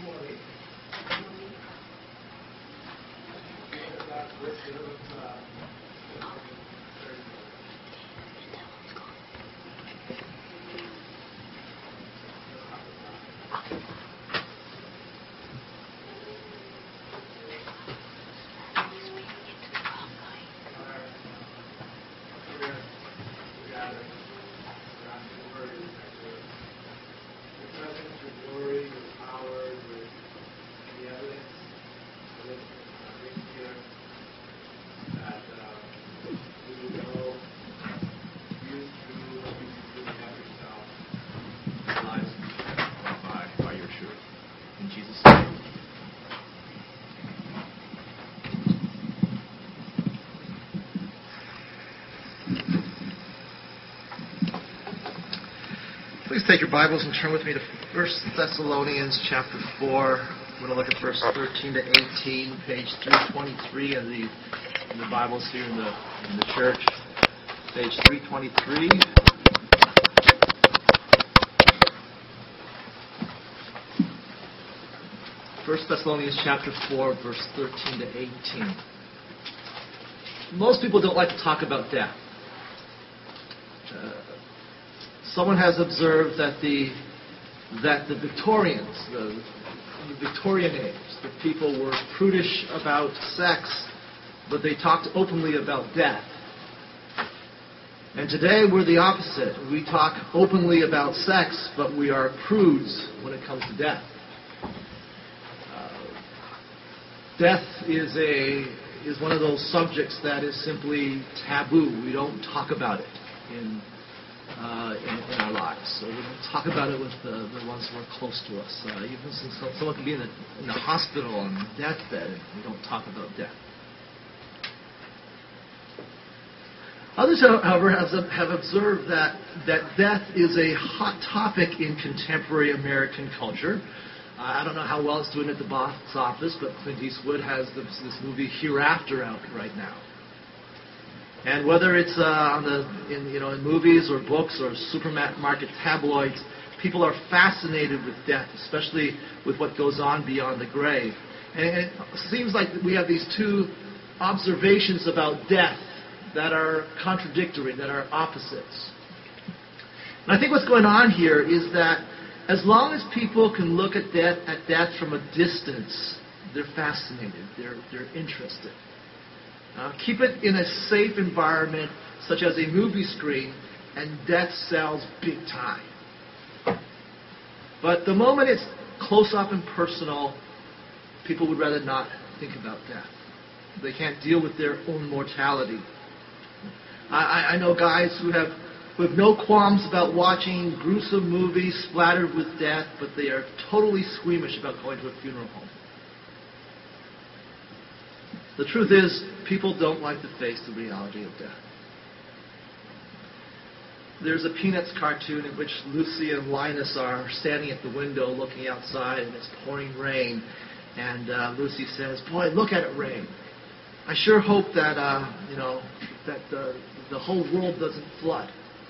Please take your Bibles and turn with me to 1 Thessalonians chapter 4. I'm going to look at verse 13 to 18, page 323 in the Bibles here in the church. Page 323. First Thessalonians chapter 4, verse 13 to 18. Most people don't like to talk about death. Someone has observed that the Victorians, the Victorian age, the people were prudish about sex, but they talked openly about death. And today we're the opposite. We talk openly about sex, but we are prudes when it comes to death. Death is one of those subjects that is simply taboo. We don't talk about it in our lives. So we don't talk about it with the ones who are close to us. Even since someone can be in the hospital on a deathbed, and we don't talk about death. Others, however, have observed that death is a hot topic in contemporary American culture. I don't know how well it's doing at the box office, but Clint Eastwood has this movie Hereafter out right now. And whether it's in movies or books or supermarket tabloids, people are fascinated with death, especially with what goes on beyond the grave. And it seems like we have these two observations about death that are contradictory, that are opposites. And I think what's going on here is that as long as people can look at death from a distance, they're fascinated, they're interested. Keep it in a safe environment, such as a movie screen, and death sells big time. But the moment it's close up and personal, people would rather not think about death. They can't deal with their own mortality. I know guys who have no qualms about watching gruesome movies splattered with death, but they are totally squeamish about going to a funeral home. The truth is, people don't like to face the reality of death. There's a Peanuts cartoon in which Lucy and Linus are standing at the window looking outside, and it's pouring rain. And Lucy says, "Boy, look at it rain. I sure hope that the whole world doesn't flood."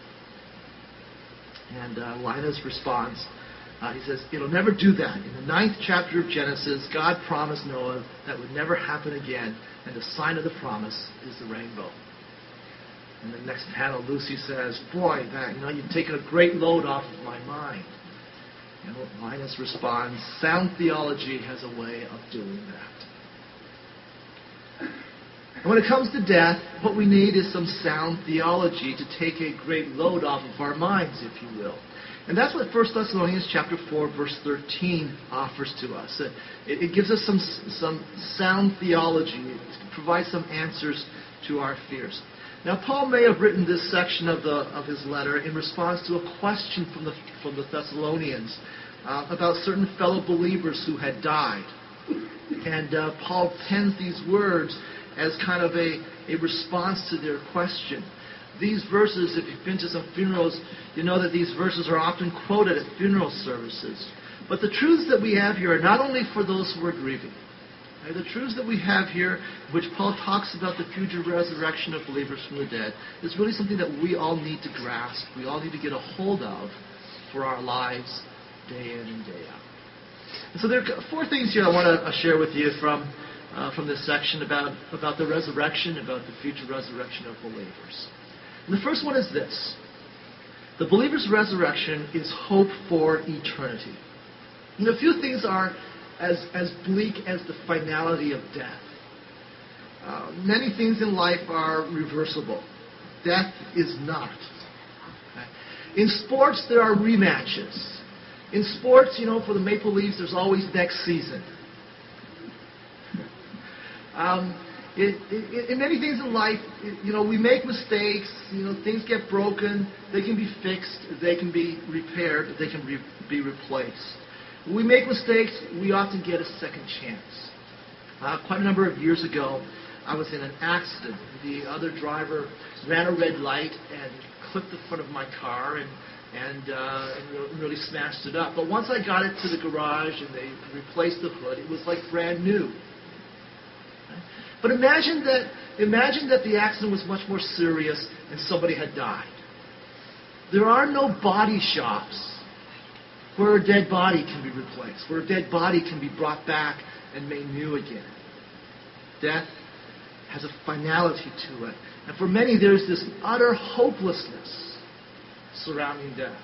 And Linus responds, he says, "It'll never do that. In the 9th chapter of Genesis, God promised Noah that would never happen again, and the sign of the promise is the rainbow." And the next panel, Lucy says, "Boy, you've taken a great load off of my mind." And Linus responds, "Sound theology has a way of doing that." And when it comes to death, what we need is some sound theology to take a great load off of our minds, if you will. And that's what 1 Thessalonians chapter 4, verse 13 offers to us. It gives us some sound theology. It provides some answers to our fears. Now, Paul may have written this section of his letter in response to a question from the Thessalonians about certain fellow believers who had died. And Paul pens these words as kind of a response to their question. These verses, if you've been to some funerals, you know that these verses are often quoted at funeral services. But the truths that we have here are not only for those who are grieving. Right? The truths that we have here, which Paul talks about the future resurrection of believers from the dead, is really something that we all need to grasp, we all need to get a hold of for our lives day in and day out. And so there are four things here I want to share with you from this section about the resurrection, about the future resurrection of believers. And the first one is this. The believer's resurrection is hope for eternity. And a few things are as bleak as the finality of death. Many things in life are reversible. Death is not. In sports, there are rematches. In sports, for the Maple Leafs, there's always next season. In many things in life, we make mistakes. Things get broken. They can be fixed. They can be repaired. They can be replaced. When we make mistakes, we often get a second chance. Quite a number of years ago, I was in an accident. The other driver ran a red light and clipped the front of my car and really smashed it up. But once I got it to the garage and they replaced the hood, it was like brand new. But imagine that the accident was much more serious and somebody had died. There are no body shops where a dead body can be replaced, where a dead body can be brought back and made new again. Death has a finality to it. And for many, there's this utter hopelessness surrounding death.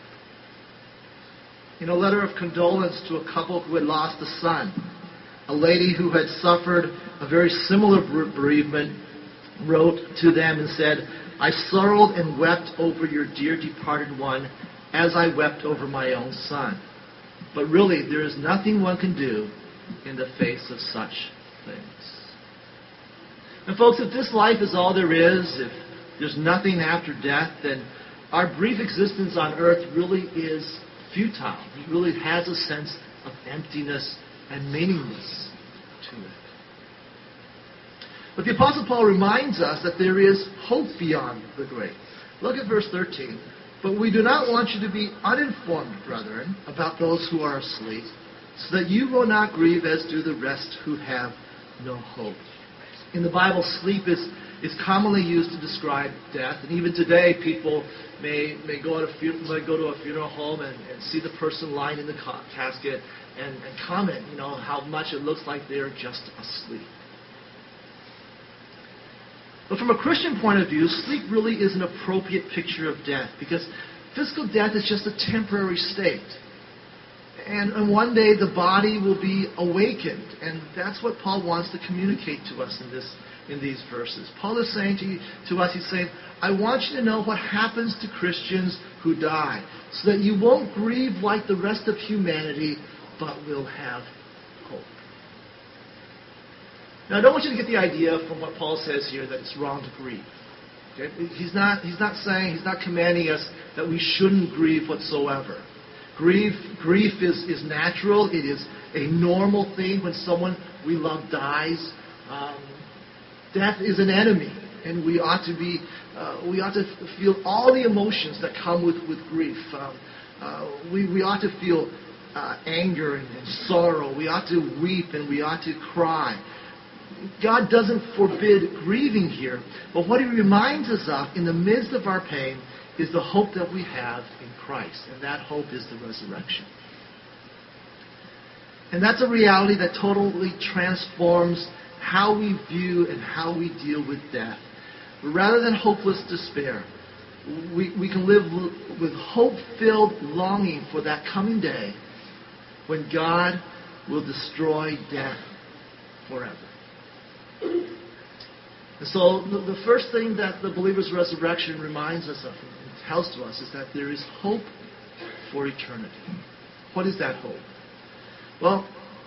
In a letter of condolence to a couple who had lost a son, a lady who had suffered a very similar bereavement wrote to them and said, "I sorrowed and wept over your dear departed one as I wept over my own son. But really, there is nothing one can do in the face of such things." And folks, if this life is all there is, if there's nothing after death, then our brief existence on earth really is futile. It really has a sense of emptiness and meaningless to it. But the Apostle Paul reminds us that there is hope beyond the grave. Look at verse 13. "But we do not want you to be uninformed, brethren, about those who are asleep, so that you will not grieve as do the rest who have no hope." In the Bible, sleep is commonly used to describe death. And even today, people may go to a funeral home and see the person lying in the casket and comment, how much it looks like they're just asleep. But from a Christian point of view, sleep really is an appropriate picture of death, because physical death is just a temporary state. And one day the body will be awakened. And that's what Paul wants to communicate to us in these verses. Paul is saying to us, he's saying, I want you to know what happens to Christians who die, so that you won't grieve like the rest of humanity, but will have hope. Now, I don't want you to get the idea from what Paul says here that it's wrong to grieve. Okay? He's not commanding us that we shouldn't grieve whatsoever. Grief is natural. It is a normal thing when someone we love dies. Death is an enemy, and we ought to feel all the emotions that come with grief. We ought to feel anger and sorrow. We ought to weep and we ought to cry. God doesn't forbid grieving here, but what He reminds us of in the midst of our pain is the hope that we have in Christ, and that hope is the resurrection. And that's a reality that totally transforms how we view and how we deal with death. Rather than hopeless despair, we can live with hope-filled longing for that coming day when God will destroy death forever. And so the first thing that the believer's resurrection reminds us of and tells to us is that there is hope for eternity. What is that hope? Well,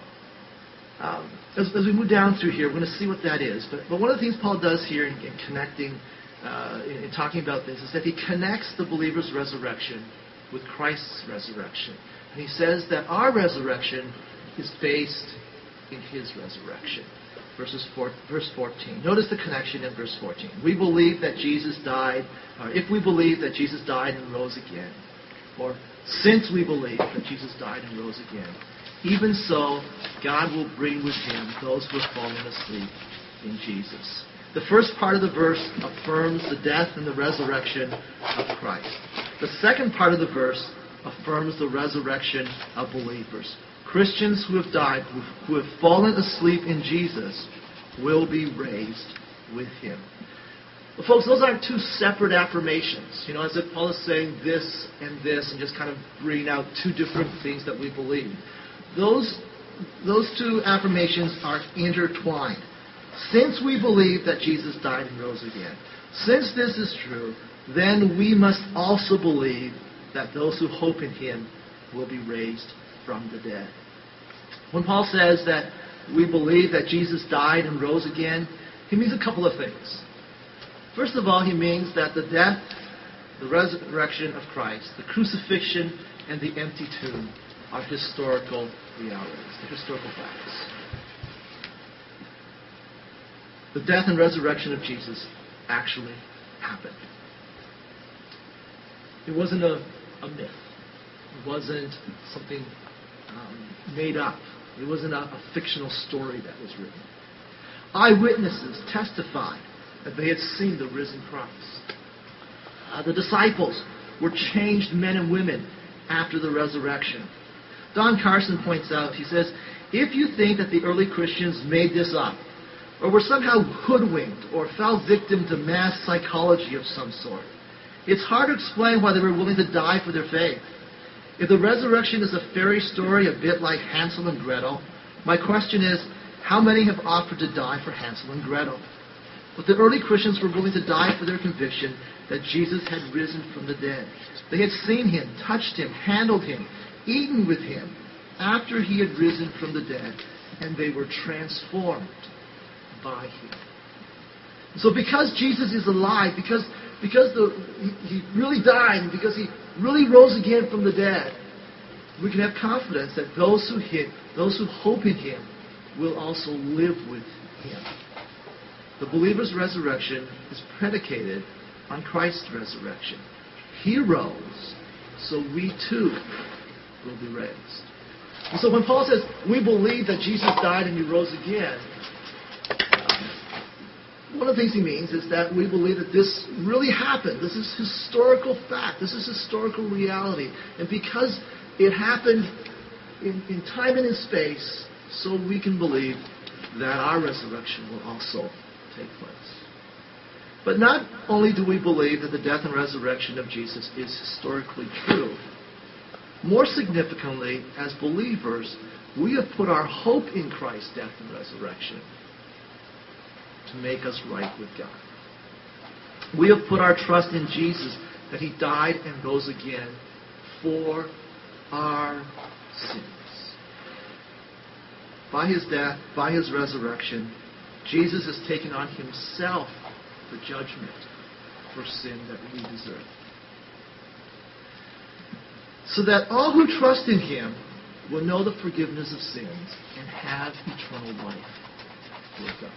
as we move down through here, we're going to see what that is. But one of the things Paul does here in connecting, in talking about this, is that he connects the believer's resurrection with Christ's resurrection. And he says that our resurrection is based in His resurrection. Verse 14. Notice the connection in verse 14. We believe that Jesus died, or if we believe that Jesus died and rose again, or since we believe that Jesus died and rose again, even so, God will bring with Him those who have fallen asleep in Jesus. The first part of the verse affirms the death and the resurrection of Christ. The second part of the verse affirms the resurrection of believers. Christians who have died, who have fallen asleep in Jesus, will be raised with him. Well, folks, those aren't two separate affirmations. As if Paul is saying this and just kind of bringing out two different things that we believe. Those two affirmations are intertwined. Since we believe that Jesus died and rose again, since this is true, then we must also believe that those who hope in him will be raised from the dead. When Paul says that we believe that Jesus died and rose again, he means a couple of things. First of all, he means that the death, the resurrection of Christ, the crucifixion, and the empty tomb are historical realities, they're historical facts. The death and resurrection of Jesus actually happened. It wasn't a myth. It wasn't something made up. It wasn't a fictional story that was written. Eyewitnesses testified that they had seen the risen Christ. The disciples were changed men and women after the resurrection. Don Carson points out, he says, if you think that the early Christians made this up, or were somehow hoodwinked, or fell victim to mass psychology of some sort, it's hard to explain why they were willing to die for their faith. If the resurrection is a fairy story a bit like Hansel and Gretel, my question is, how many have offered to die for Hansel and Gretel? But the early Christians were willing to die for their conviction that Jesus had risen from the dead. They had seen him, touched him, handled him, eaten with him after he had risen from the dead, and they were transformed by him. So because Jesus is alive, because he really died, and because he really rose again from the dead, we can have confidence that those who hope in him will also live with him. The believer's resurrection is predicated on Christ's resurrection. He rose, so we too will be raised. And so when Paul says, we believe that Jesus died and he rose again, one of the things he means is that we believe that this really happened. This is historical fact. This is historical reality. And because it happened in time and in space, so we can believe that our resurrection will also take place. But not only do we believe that the death and resurrection of Jesus is historically true, more significantly, as believers, we have put our hope in Christ's death and resurrection to make us right with God. We have put our trust in Jesus, that he died and rose again for our sins. By his death, by his resurrection, Jesus has taken on himself the judgment for sin that we deserve. So that all who trust in him will know the forgiveness of sins and have eternal life with God.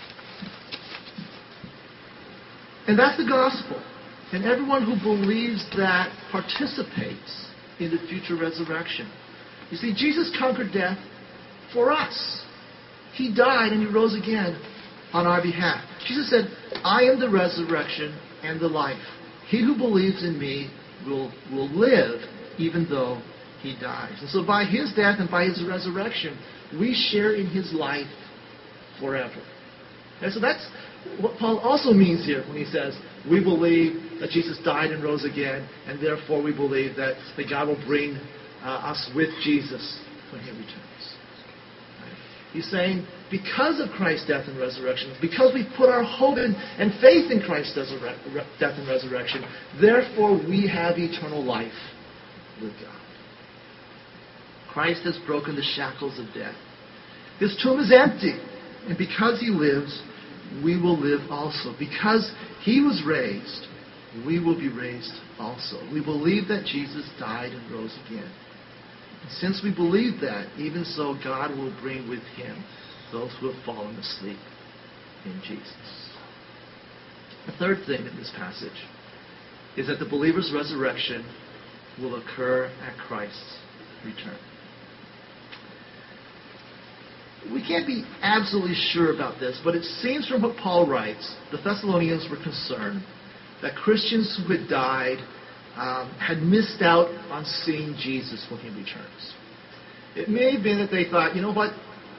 And that's the gospel. And everyone who believes that participates in the future resurrection. You see, Jesus conquered death for us. He died and he rose again on our behalf. Jesus said, I am the resurrection and the life. He who believes in me will live even though he dies. And so by his death and by his resurrection, we share in his life forever. And so that's what Paul also means here when he says, we believe that Jesus died and rose again, and therefore we believe that God will bring us with Jesus when he returns. Right? He's saying, because of Christ's death and resurrection, because we put our hope in and faith in Christ's death and resurrection, therefore we have eternal life with God. Christ has broken the shackles of death. His tomb is empty, and because he lives, we will live also. Because he was raised, we will be raised also. We believe that Jesus died and rose again. And since we believe that, even so, God will bring with him those who have fallen asleep in Jesus. The third thing in this passage is that the believer's resurrection will occur at Christ's return. We can't be absolutely sure about this, but it seems from what Paul writes, the Thessalonians were concerned that Christians who had died had missed out on seeing Jesus when he returns. It may have been that they thought, you know what,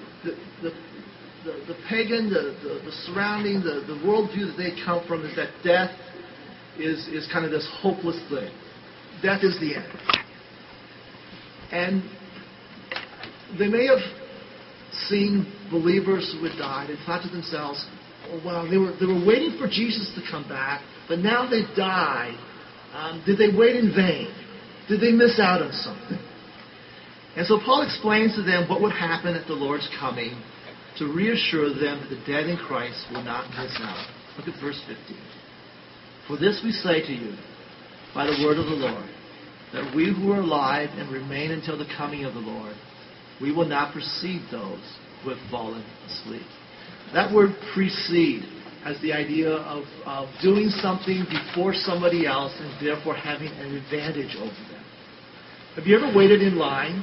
the pagan, the surrounding, the worldview that they come from is that death is kind of this hopeless thing. Death is the end. And they may have seen believers who had died and thought to themselves, oh, well, they were waiting for Jesus to come back, but now they've died. Did they wait in vain? Did they miss out on something? And so Paul explains to them what would happen at the Lord's coming to reassure them that the dead in Christ will not miss out. Look at verse 15. For this we say to you, by the word of the Lord, that we who are alive and remain until the coming of the Lord, we will not precede those who have fallen asleep. That word precede has the idea of doing something before somebody else and therefore having an advantage over them. Have you ever waited in line?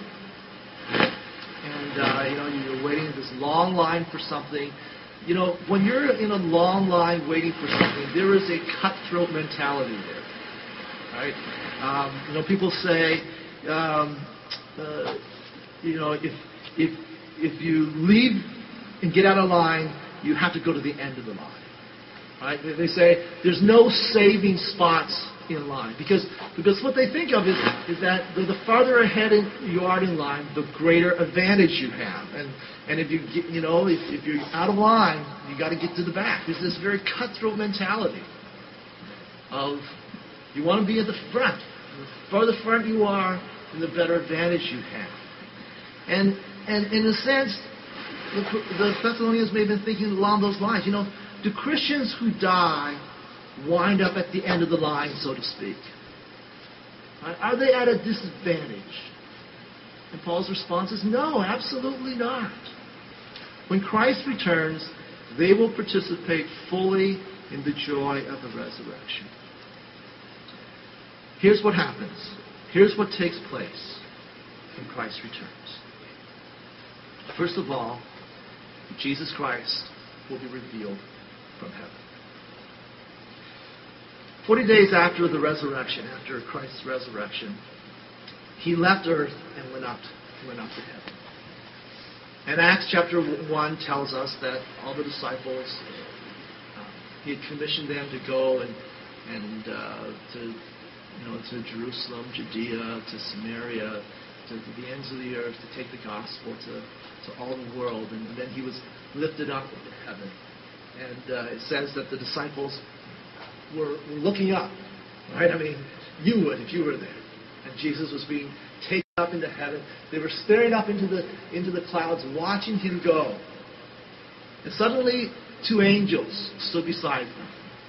And you're waiting in this long line for something. You know, when you're in a long line waiting for something, there is a cutthroat mentality there. Right? People say, if you leave and get out of line, you have to go to the end of the line. Right? They say there's no saving spots in line because what they think of is that the farther ahead you are in line, the greater advantage you have. And if you get, if you're out of line, you got to get to the back. There's this very cutthroat mentality of you want to be at the front. The farther front you are, the better advantage you have. And in a sense, the Thessalonians may have been thinking along those lines. Do Christians who die wind up at the end of the line, so to speak? Are they at a disadvantage? And Paul's response is no, absolutely not. When Christ returns, they will participate fully in the joy of the resurrection. Here's what happens. Here's what takes place when Christ returns. First of all, Jesus Christ will be revealed from heaven. 40 days after the resurrection, after Christ's resurrection, he left earth and went up to heaven. And Acts chapter 1 tells us that all the disciples, he had commissioned them to go and to Jerusalem, Judea, to Samaria, to the ends of the earth, to take the gospel to all the world. And then he was lifted up into heaven. And it says that the disciples were looking up, right? I mean, you would if you were there. And Jesus was being taken up into heaven. They were staring up into the clouds, watching him go. And suddenly, two angels stood beside them.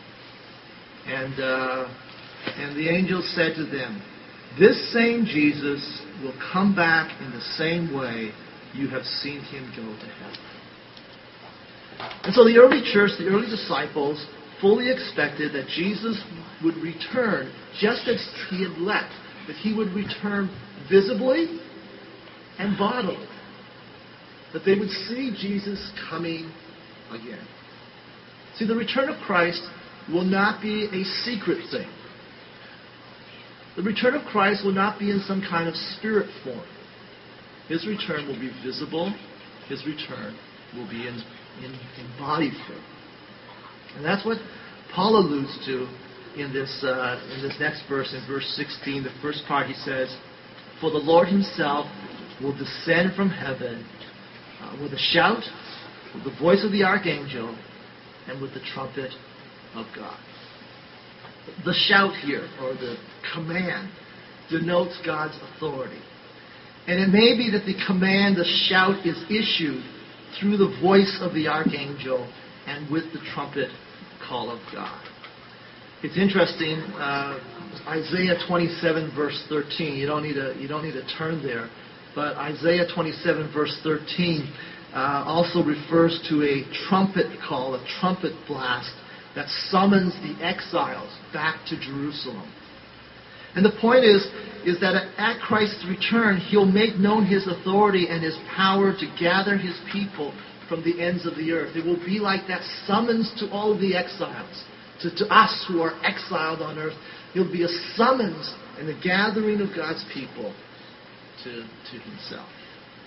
And the angels said to them, "This same Jesus will come back in the same way you have seen him go to heaven." And so the early church, the early disciples, fully expected that Jesus would return just as he had left, that he would return visibly and bodily, that they would see Jesus coming again. See, the return of Christ will not be a secret thing. The return of Christ will not be in some kind of spirit form. His return will be visible. His return will be in body form. And that's what Paul alludes to in this next verse, in verse 16. The first part he says, "For the Lord himself will descend from heaven with a shout, with the voice of the archangel, and with the trumpet of God." The shout here, or the command, denotes God's authority. And it may be that the command, the shout, is issued through the voice of the archangel and with the trumpet call of God. It's interesting, Isaiah 27 verse 13. You don't need to turn there, but Isaiah 27 verse 13 also refers to a trumpet call, a trumpet blast that summons the exiles back to Jerusalem. And the point is that at Christ's return, he'll make known his authority and his power to gather his people from the ends of the earth. It will be like that summons to all of the exiles, to us who are exiled on earth. It'll be a summons and a gathering of God's people to himself.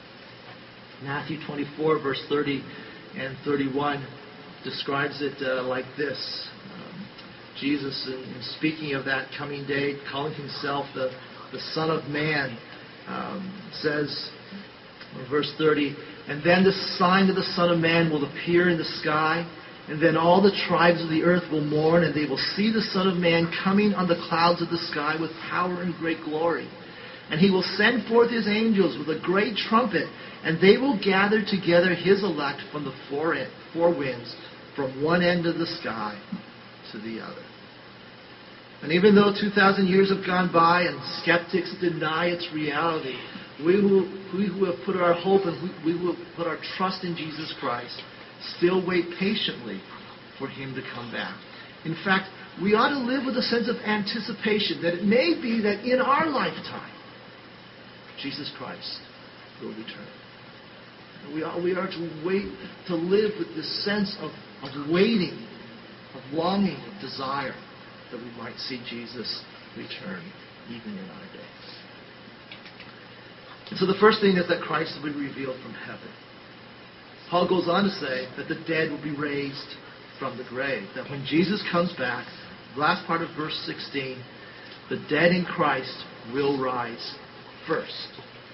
Matthew 24, verse 30 and 31 describes it like this. Jesus, in speaking of that coming day, calling himself the Son of Man, says, verse 30, "And then the sign of the Son of Man will appear in the sky, and then all the tribes of the earth will mourn, and they will see the Son of Man coming on the clouds of the sky with power and great glory. And he will send forth his angels with a great trumpet, and they will gather together his elect from the four winds, from one end of the sky to the other." And even though 2,000 years have gone by and skeptics deny its reality, we who have put our hope and we who have put our trust in Jesus Christ still wait patiently for him to come back. In fact, we ought to live with a sense of anticipation that it may be that in our lifetime, Jesus Christ will return. We are to wait, to live with this sense of waiting, of longing, of desire, that we might see Jesus return even in our days. And so the first thing is that Christ will be revealed from heaven. Paul goes on to say that the dead will be raised from the grave. That when Jesus comes back, the last part of verse 16, the dead in Christ will rise first.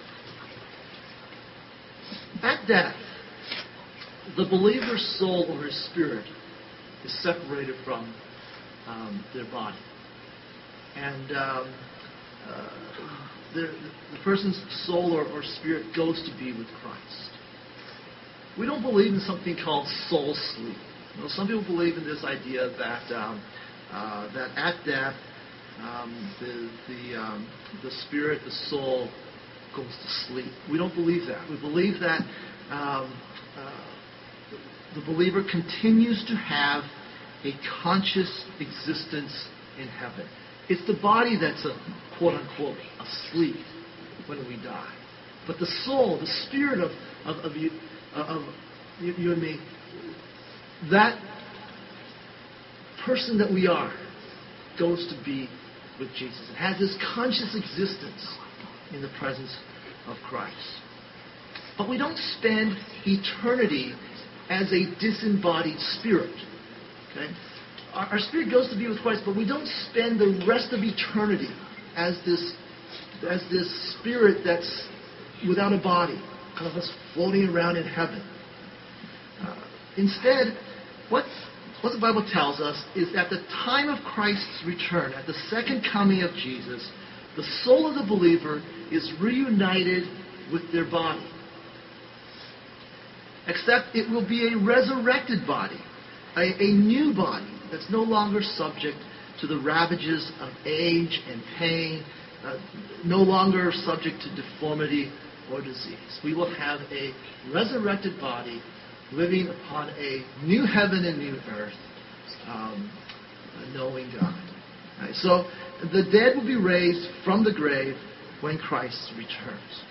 At death, the believer's soul or his spirit is separated from their body. And the person's soul or spirit goes to be with Christ. We don't believe in something called soul sleep. Some people believe in this idea that that at death, the spirit, the soul, goes to sleep. We don't believe that. We believe that the believer continues to have a conscious existence in heaven. It's the body that's quote unquote asleep when we die, but the soul, the spirit of you and me, that person that we are, goes to be with Jesus. It has this conscious existence in the presence of Christ. But we don't spend eternity as a disembodied spirit. Okay? Our spirit goes to be with Christ, but we don't spend the rest of eternity as this spirit that's without a body, kind of us floating around in heaven. Instead, what the Bible tells us is at the time of Christ's return, at the second coming of Jesus, the soul of the believer is reunited with their body. Except it will be a resurrected body, a new body that's no longer subject to the ravages of age and pain, no longer subject to deformity or disease. We will have a resurrected body living upon a new heaven and new earth, knowing God. Right? So the dead will be raised from the grave when Christ returns.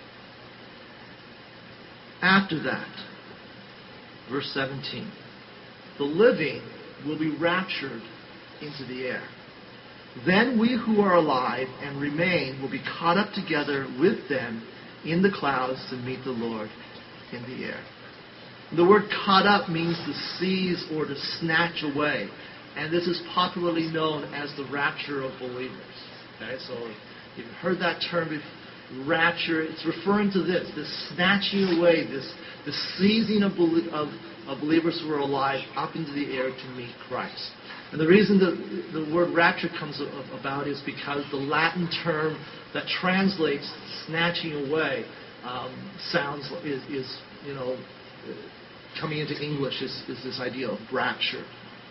After that, verse 17, the living will be raptured into the air. Then we who are alive and remain will be caught up together with them in the clouds to meet the Lord in the air. The word caught up means to seize or to snatch away. And this is popularly known as the rapture of believers. Okay, so you've heard that term before, rapture. It's referring to this snatching away, this seizing of believers who are alive up into the air to meet Christ. And the reason the word rapture comes about is because the Latin term that translates snatching away coming into English is this idea of rapture.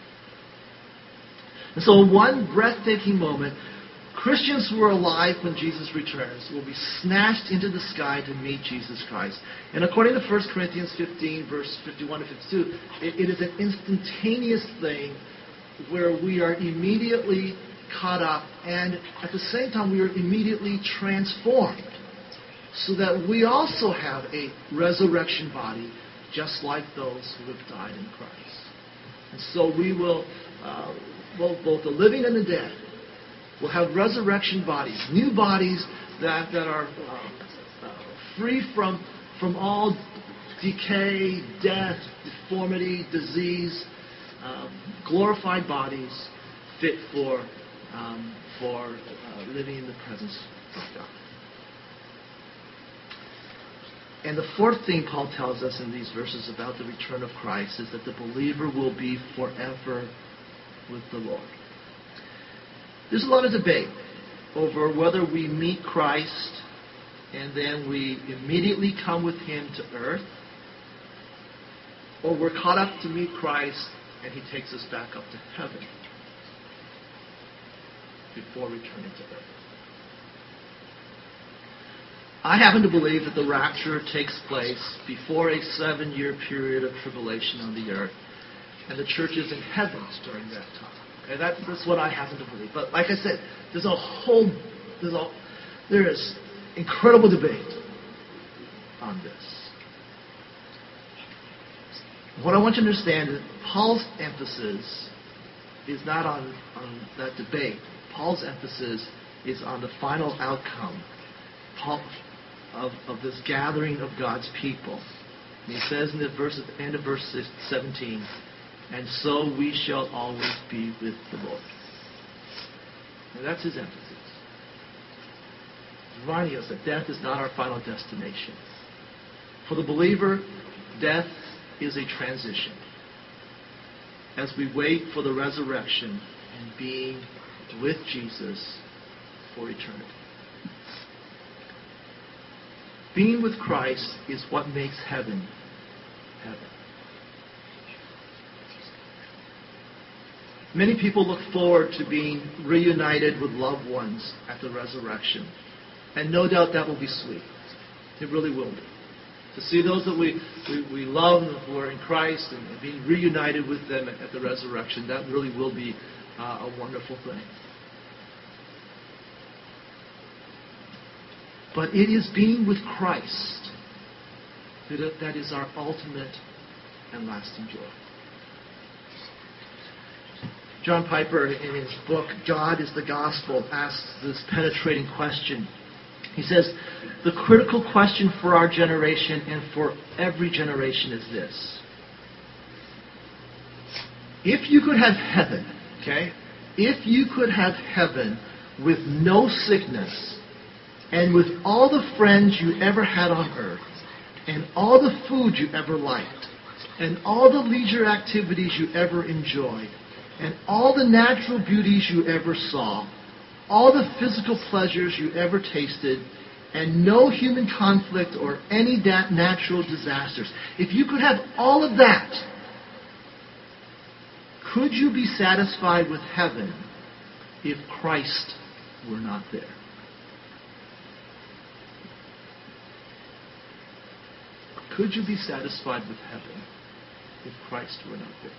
And so in one breathtaking moment, Christians who are alive when Jesus returns will be snatched into the sky to meet Jesus Christ. And according to 1 Corinthians 15, verse 51 to 52, it is an instantaneous thing where we are immediately caught up and at the same time we are immediately transformed so that we also have a resurrection body just like those who have died in Christ. And so we will, both the living and the dead, will have resurrection bodies, new bodies that are free from all decay, death, deformity, disease, glorified bodies fit for living in the presence of God. And the fourth thing Paul tells us in these verses about the return of Christ is that the believer will be forever with the Lord. There's a lot of debate over whether we meet Christ and then we immediately come with Him to earth, or we're caught up to meet Christ and He takes us back up to heaven before returning to earth. I happen to believe that the rapture takes place before a 7-year period of tribulation on the earth, and the church is in heaven during that time. Okay, that's what I happen to believe. But like I said, there is incredible debate on this. What I want you to understand is Paul's emphasis is not on that debate. Paul's emphasis is on the final outcome of this gathering of God's people. And he says in the end of verse 17, and so we shall always be with the Lord. And that's his emphasis. He's reminding us that death is not our final destination. For the believer, death is a transition as we wait for the resurrection and being with Jesus for eternity. Being with Christ is what makes heaven heaven. Many people look forward to being reunited with loved ones at the resurrection. And no doubt that will be sweet. It really will be. To see those that we love who are in Christ and being reunited with them at the resurrection, that really will be a wonderful thing. But it is being with Christ that is our ultimate and lasting joy. John Piper, in his book, God is the Gospel, asks this penetrating question. He says, the critical question for our generation and for every generation is this. If you could have heaven, okay? If you could have heaven with no sickness and with all the friends you ever had on earth and all the food you ever liked and all the leisure activities you ever enjoyed and all the natural beauties you ever saw, all the physical pleasures you ever tasted, and no human conflict or any natural disasters. If you could have all of that, could you be satisfied with heaven if Christ were not there? Could you be satisfied with heaven if Christ were not there?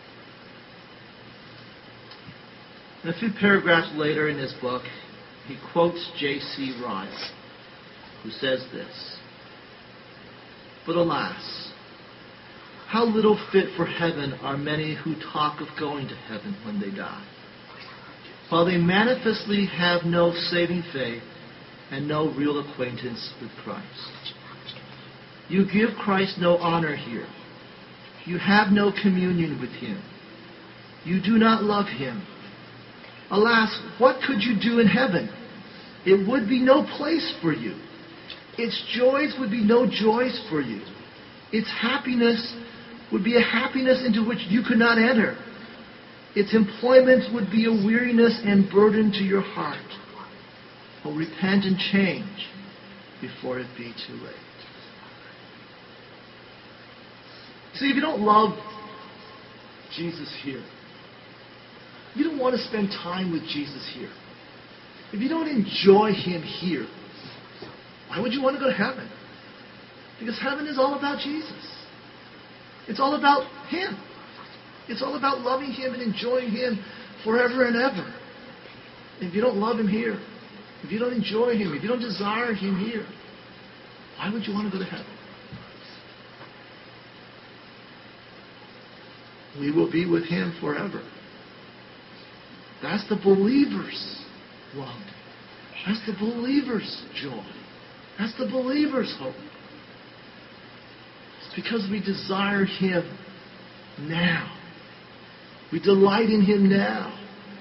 And a few paragraphs later in his book, he quotes J.C. Ryle, who says this, but alas, how little fit for heaven are many who talk of going to heaven when they die, while they manifestly have no saving faith and no real acquaintance with Christ. You give Christ no honor here. You have no communion with Him. You do not love Him. Alas, what could you do in heaven? It would be no place for you. Its joys would be no joys for you. Its happiness would be a happiness into which you could not enter. Its employment would be a weariness and burden to your heart. Oh, repent and change before it be too late. See, if you don't love Jesus here, if you don't want to spend time with Jesus here, if you don't enjoy Him here, why would you want to go to heaven? Because heaven is all about Jesus. It's all about Him. It's all about loving Him and enjoying Him forever and ever. If you don't love Him here, if you don't enjoy Him, if you don't desire Him here, why would you want to go to heaven? We will be with Him forever. That's the believer's love. That's the believer's joy. That's the believer's hope. It's because we desire Him now. We delight in Him now.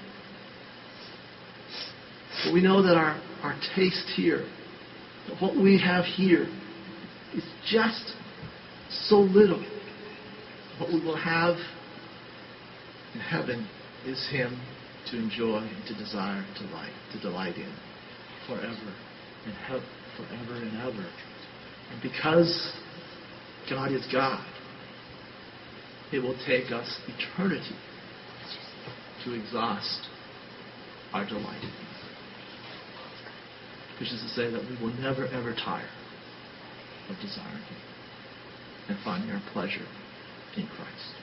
But we know that our taste here, what we have here, is just so little. What we will have in heaven is Him to enjoy and to desire, to delight in forever and ever. And because God is God, it will take us eternity to exhaust our delight in Him. Which is to say that we will never, ever tire of desiring Him and finding our pleasure in Christ.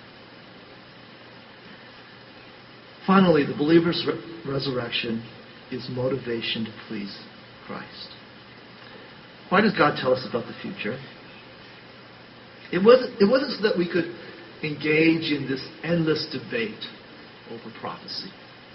Finally, the believer's resurrection is motivation to please Christ. Why does God tell us about the future? It wasn't so that we could engage in this endless debate over prophecy.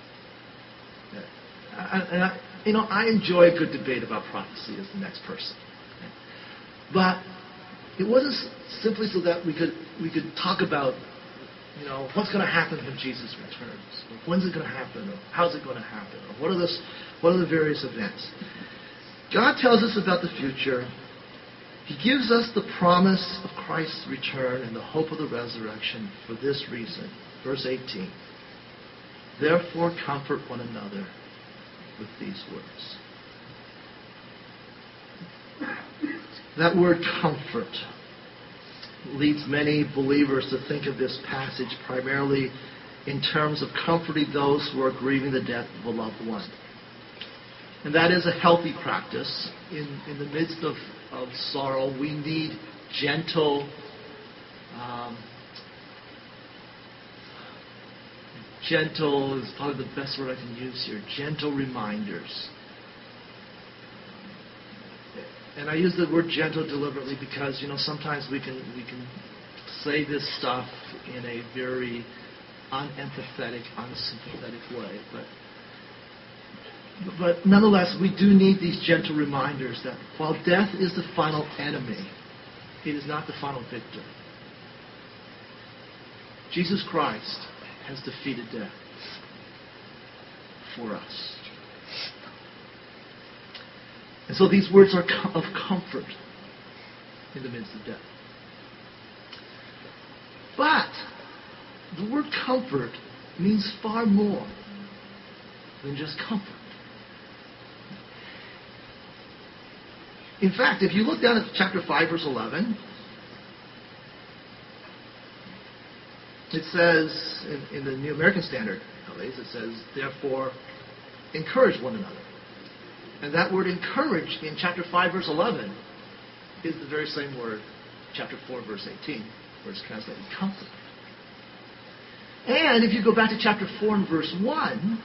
I enjoy a good debate about prophecy as the next person. But it wasn't simply so that we could talk about, what's going to happen when Jesus returns, or when's it going to happen, or how's it going to happen, or what are the various events. God tells us about the future. He gives us the promise of Christ's return and the hope of the resurrection for this reason. Verse 18. Therefore comfort one another with these words. That word comfort leads many believers to think of this passage primarily in terms of comforting those who are grieving the death of a loved one. And that is a healthy practice. In the midst of sorrow, we need gentle is probably the best word I can use here. Gentle reminders. And I use the word gentle deliberately because, sometimes we can say this stuff in a very unempathetic, unsympathetic way. But nonetheless, we do need these gentle reminders that while death is the final enemy, it is not the final victor. Jesus Christ has defeated death for us. And so these words are of comfort in the midst of death. But the word comfort means far more than just comfort. In fact, if you look down at chapter 5, verse 11, it says, in the New American Standard, at least, it says, therefore, encourage one another. And that word encourage in chapter 5, verse 11 is the very same word, chapter 4, verse 18, where it's translated comfort. And if you go back to chapter 4 and verse 1,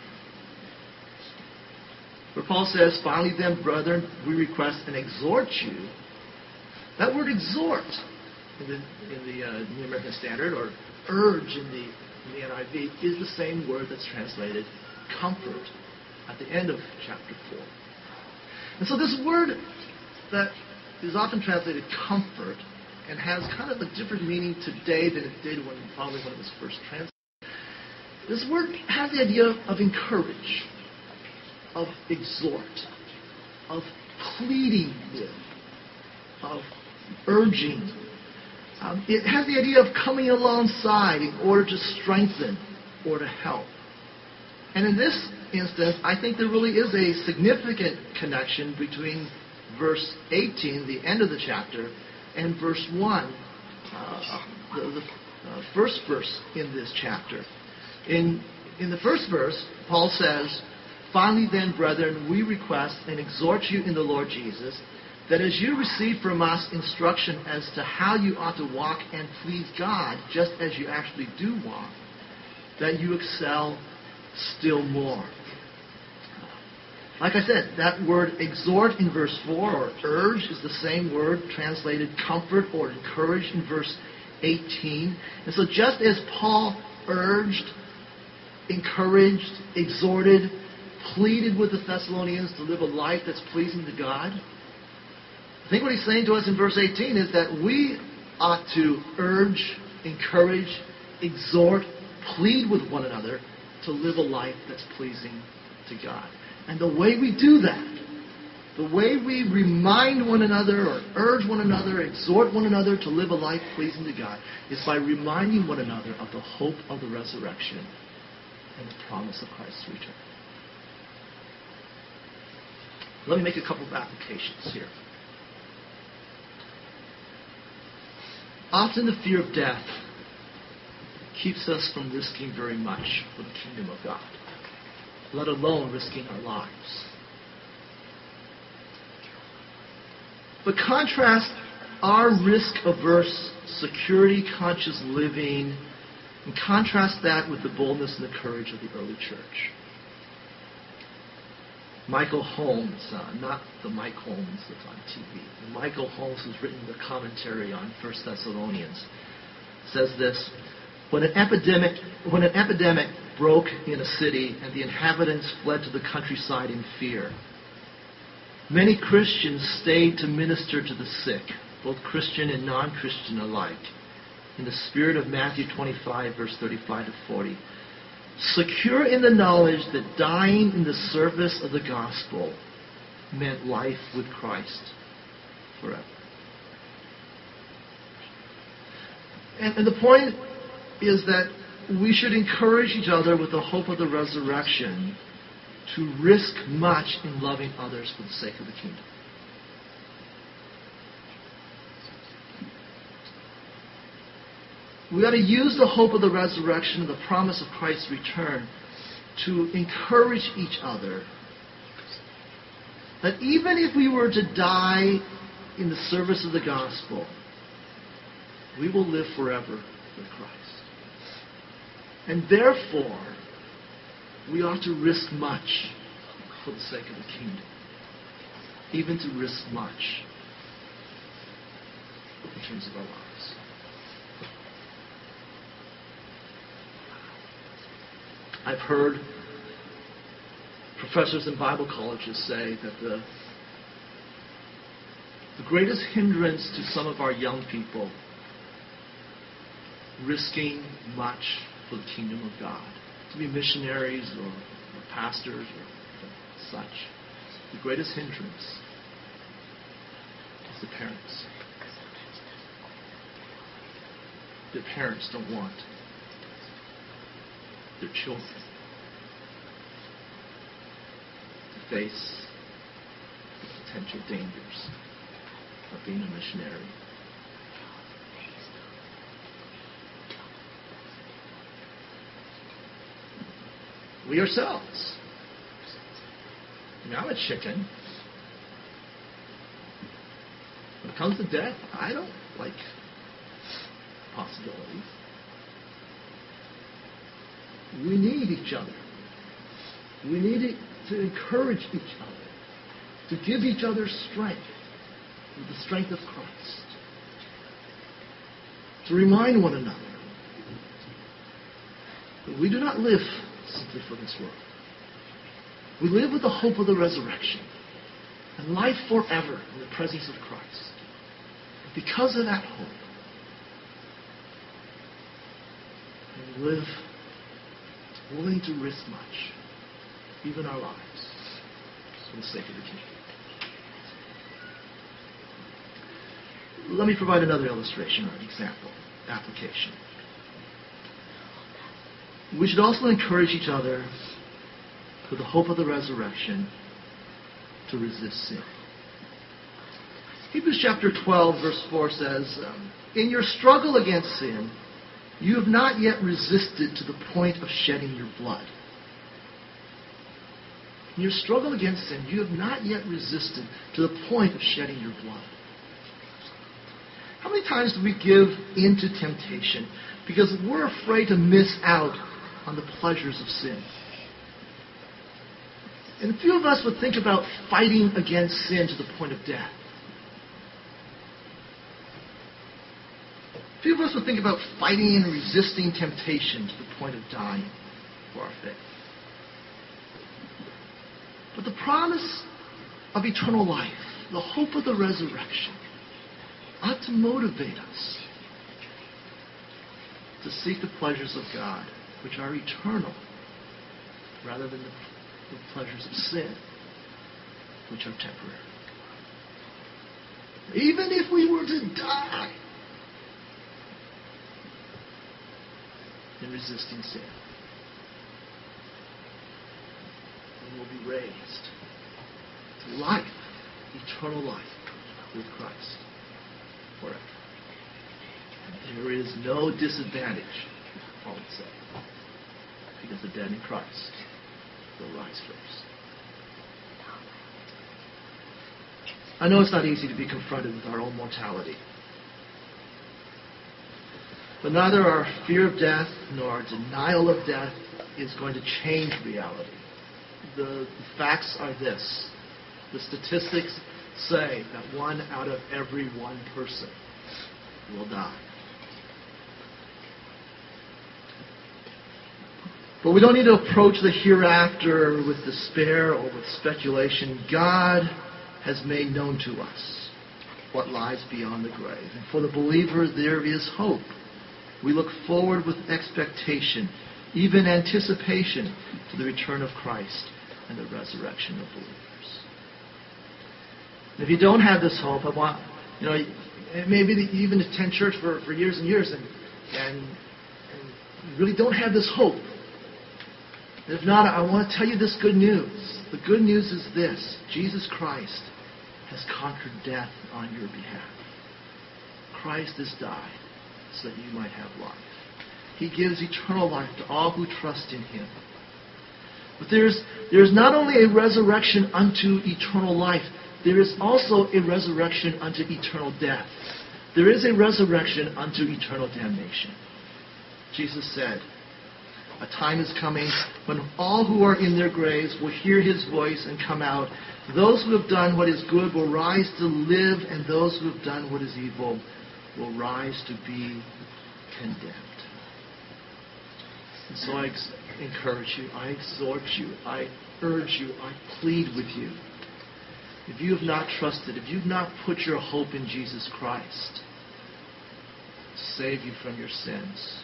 where Paul says, finally then, brethren, we request and exhort you. That word exhort in the New American Standard, or urge in the NIV, is the same word that's translated comfort at the end of chapter 4. And so this word that is often translated comfort and has kind of a different meaning today than it did when it was first translated. This word has the idea of encourage, of exhort, of pleading with, of urging. It has the idea of coming alongside in order to strengthen or to help. And in this instance, I think there really is a significant connection between verse 18, the end of the chapter, and verse 1, the first verse in this chapter. In the first verse, Paul says, finally then, brethren, we request and exhort you in the Lord Jesus, that as you receive from us instruction as to how you ought to walk and please God, just as you actually do walk, that you excel still more. Like I said, that word exhort in verse 4, or urge, is the same word translated comfort or encourage in verse 18. And so just as Paul urged, encouraged, exhorted, pleaded with the Thessalonians to live a life that's pleasing to God, I think what he's saying to us in verse 18 is that we ought to urge, encourage, exhort, plead with one another to live a life that's pleasing to God. And the way we do that, the way we remind one another or urge one another, exhort one another to live a life pleasing to God, is by reminding one another of the hope of the resurrection and the promise of Christ's return. Let me make a couple of applications here. Often the fear of death keeps us from risking very much for the kingdom of God, let alone risking our lives. But contrast our risk-averse, security-conscious living, and contrast that with the boldness and the courage of the early church. Michael Holmes, not the Mike Holmes that's on TV, Michael Holmes, who's written the commentary on 1 Thessalonians, says this: When an epidemic broke in a city and the inhabitants fled to the countryside in fear, many Christians stayed to minister to the sick, both Christian and non-Christian alike, in the spirit of Matthew 25, verse 35 to 40. Secure in the knowledge that dying in the service of the gospel meant life with Christ forever. And the point is that we should encourage each other with the hope of the resurrection to risk much in loving others for the sake of the kingdom. We ought to use the hope of the resurrection and the promise of Christ's return to encourage each other that even if we were to die in the service of the gospel, we will live forever with Christ. And therefore, we ought to risk much for the sake of the kingdom, even to risk much in terms of our lives. I've heard professors in Bible colleges say that the greatest hindrance to some of our young people risking much for the kingdom of God, to be missionaries or pastors or such, the greatest hindrance is the parents. Their parents don't want their children to face the potential dangers of being a missionary. We ourselves. I mean, I'm a chicken. When it comes to death, I don't like possibilities. We need each other. We need to encourage each other, to give each other strength, with the strength of Christ, to remind one another that we do not live simply for this world. We live with the hope of the resurrection and life forever in the presence of Christ. And because of that hope, we live willing to risk much, even our lives, for the sake of the kingdom. Let me provide another illustration or an example, application. We should also encourage each other with the hope of the resurrection to resist sin. Hebrews chapter 12, verse 4 says, in your struggle against sin, you have not yet resisted to the point of shedding your blood. In your struggle against sin, you have not yet resisted to the point of shedding your blood. How many times do we give in to temptation because we're afraid to miss out on the pleasures of sin? And a few of us would think about fighting against sin to the point of death. A few of us would think about fighting and resisting temptation to the point of dying for our faith. But the promise of eternal life, the hope of the resurrection, ought to motivate us to seek the pleasures of God, which are eternal, rather than the pleasures of sin, which are temporary. Even if we were to die in resisting sin, we will be raised to life, eternal life with Christ forever. And there is no disadvantage, Paul would say, because the dead in Christ will rise first. I know it's not easy to be confronted with our own mortality. But neither our fear of death nor our denial of death is going to change reality. The facts are this. The statistics say that 1 out of every 1 person will die. But we don't need to approach the hereafter with despair or with speculation. God has made known to us what lies beyond the grave. And for the believer, there is hope. We look forward with expectation, even anticipation, to the return of Christ and the resurrection of believers. And if you don't have this hope, I want, maybe you've been to attend church for years and years, and you really don't have this hope. If not, I want to tell you this good news. The good news is this: Jesus Christ has conquered death on your behalf. Christ has died so that you might have life. He gives eternal life to all who trust in Him. But there's not only a resurrection unto eternal life, there is also a resurrection unto eternal death. There is a resurrection unto eternal damnation. Jesus said, a time is coming when all who are in their graves will hear His voice and come out. Those who have done what is good will rise to live, and those who have done what is evil will rise to be condemned. And so I encourage you, I exhort you, I urge you, I plead with you. If you have not trusted, if you've not put your hope in Jesus Christ to save you from your sins,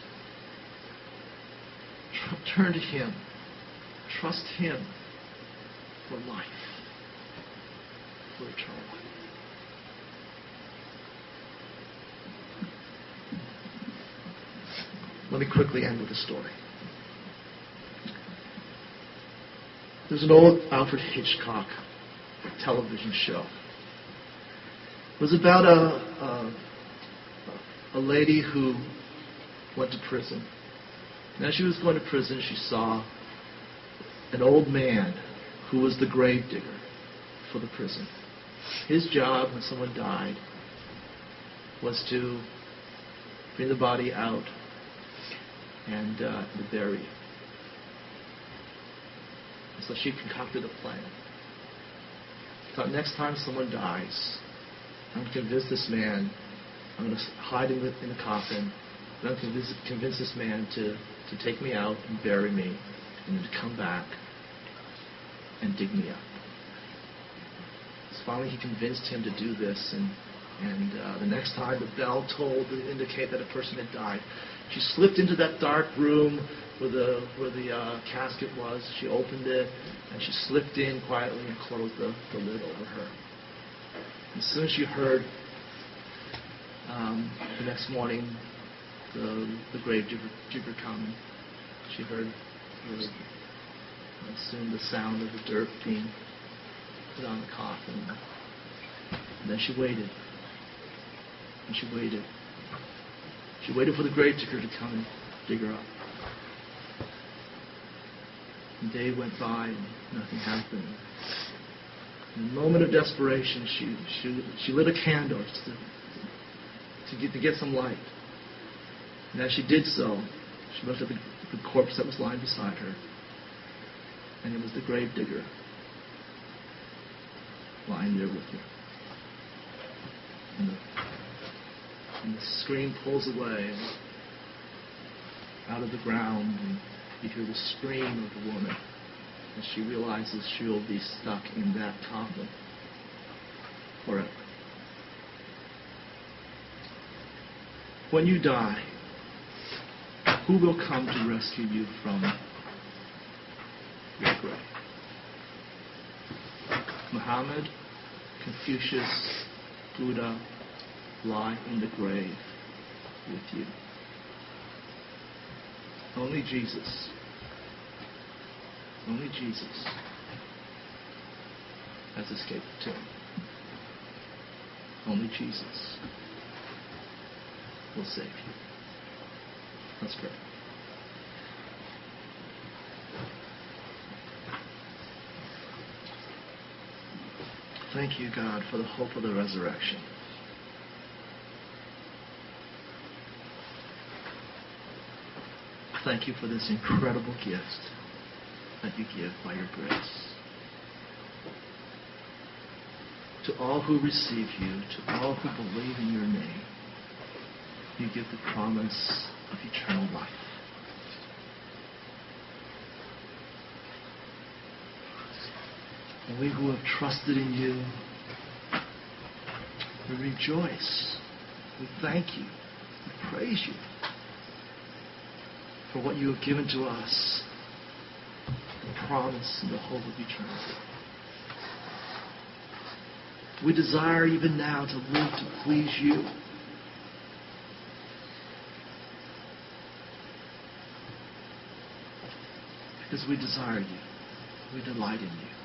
turn to Him. Trust Him for life, for eternal life. Let me quickly end with a story. There's an old Alfred Hitchcock television show. It was about a lady who went to prison. And as she was going to prison, she saw an old man who was the grave digger for the prison. His job when someone died was to bring the body out and to bury it. So she concocted a plan. Thought, next time someone dies, I'm going to convince this man, I'm going to hide him in the coffin, and I'm going to convince this man to take me out and bury me, and then to come back and dig me up. So finally he convinced him to do this, and the next time the bell tolled to indicate that a person had died, she slipped into that dark room where the casket was. She opened it, and she slipped in quietly and closed the lid over her. As soon as she heard the next morning the grave digger come, she heard soon the sound of the dirt being put on the coffin. And then she waited. And she waited. She waited for the grave digger to come and dig her up. And a day went by and nothing happened. In a moment of desperation, she lit a candle to get some light. And as she did so, she looked at the corpse that was lying beside her. And it was the grave digger lying there with her. And the scream pulls away out of the ground, and you hear the scream of the woman as she realizes she will be stuck in that coffin forever. When you die, who will come to rescue you from your grave? Muhammad, Confucius, Buddha lie in the grave with you. Only Jesus has escaped the tomb. Only Jesus will save you. Let's pray. Thank you, God, for the hope of the resurrection. Thank you for this incredible gift that you give by your grace. To all who receive you, to all who believe in your name, you give the promise of eternal life. And we who have trusted in you, we rejoice. We thank you. We praise you for what you have given to us, the promise and the hope of eternity. We desire even now to live to please you. Because we desire you. We delight in you.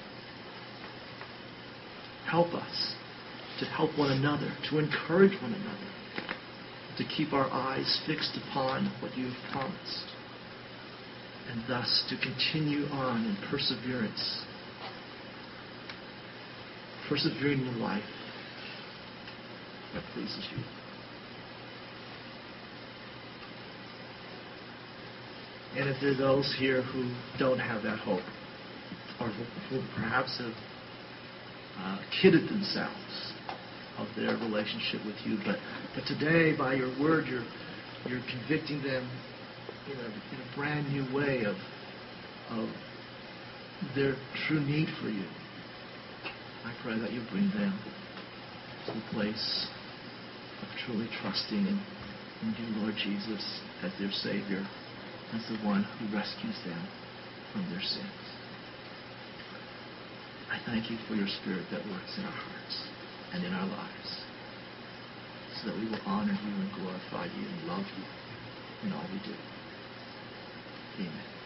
Help us to help one another, to encourage one another, to keep our eyes fixed upon what you have promised, and thus to continue on in perseverance, persevering in life that pleases you. And if there are those here who don't have that hope, or who perhaps have kidded themselves of their relationship with you, but today, by your word, you're convicting them in a brand new way of their true need for you. I pray that you bring them to the place of truly trusting in you, Lord Jesus, as their Savior, as the one who rescues them from their sins. I thank you for your Spirit that works in our hearts and in our lives, so that we will honor you and glorify you and love you in all we do. Amen.